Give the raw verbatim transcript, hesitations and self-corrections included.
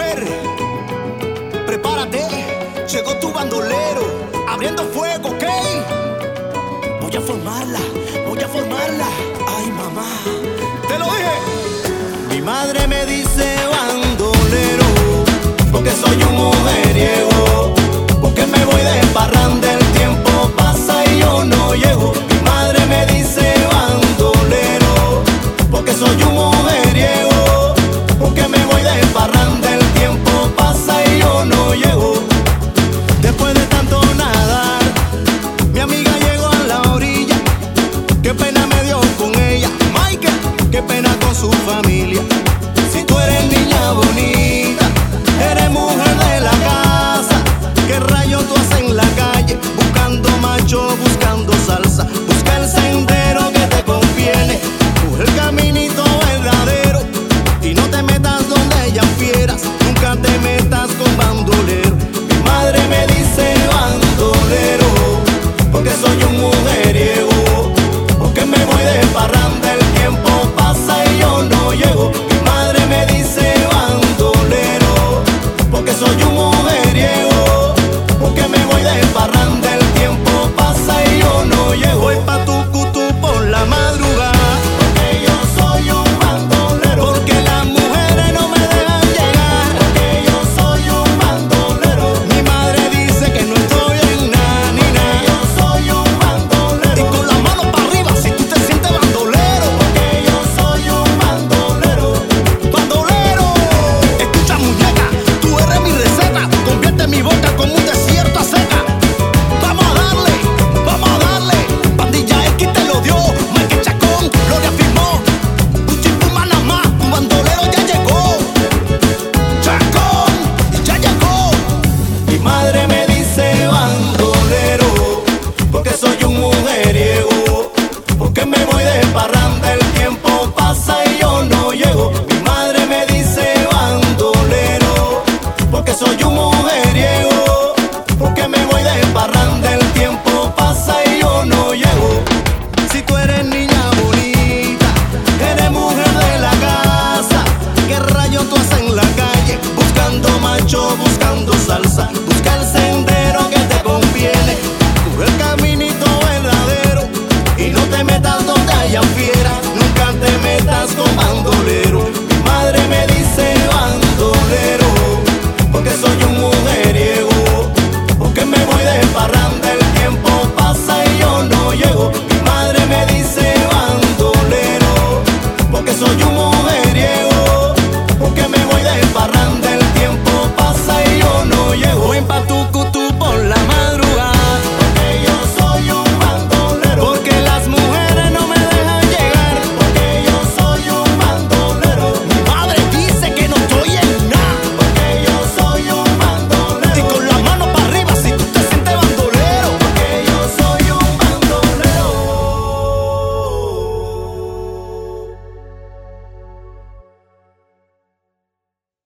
mujer, prepárate, llegó tu bandolero, abriendo fuego, ¿ok? Voy a formarla, voy a formarla. Ay, mamá, te lo dije. Mi madre me dice bandolero, porque soy un mujeriego, porque me voy de parranda, el tiempo pasa y yo no llego. Mi madre me dice bandolero, porque soy un mujeriego, porque me voy de parranda, el tiempo pasa y yo no llego. Después de tanto nadar, mi amiga llegó a la orilla. Qué pena me dio con ella, Michael, qué pena con su familia. Si tú eres niña bonita, eres mujer de la casa, ¿qué rayos tú haces en la calle? Buscando macho, buscando salsa.